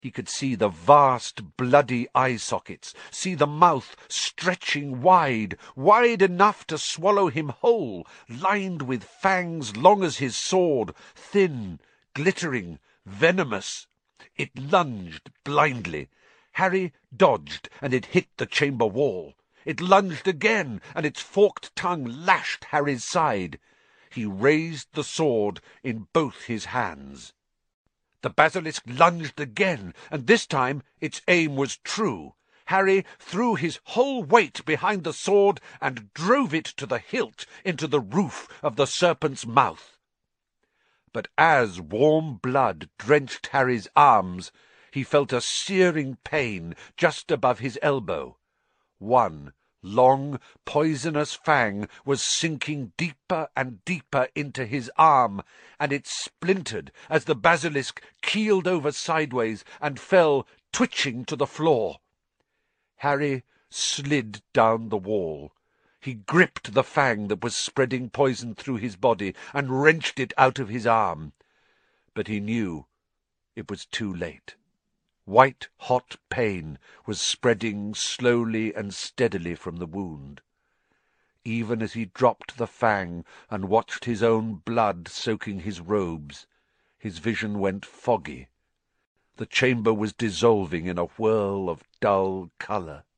He could see the vast bloody eye sockets, see the mouth stretching wide, wide enough to swallow him whole, lined with fangs long as his sword, thin, glittering, venomous. It lunged blindly. Harry dodged, and it hit the chamber wall. It lunged again, and its forked tongue lashed Harry's side. He raised the sword in both his hands. The basilisk lunged again, and this time its aim was true. Harry threw his whole weight behind the sword and drove it to the hilt into the roof of the serpent's mouth. But as warm blood drenched Harry's arms, he felt a searing pain just above his elbow. One long, poisonous fang was sinking deeper and deeper into his arm, and it splintered as the basilisk keeled over sideways and fell twitching to the floor. Harry slid down the wall. He gripped the fang that was spreading poison through his body and wrenched it out of his arm. But he knew it was too late. White-hot pain was spreading slowly and steadily from the wound. Even as he dropped the fang and watched his own blood soaking his robes, his vision went foggy. The chamber was dissolving in a whirl of dull colour.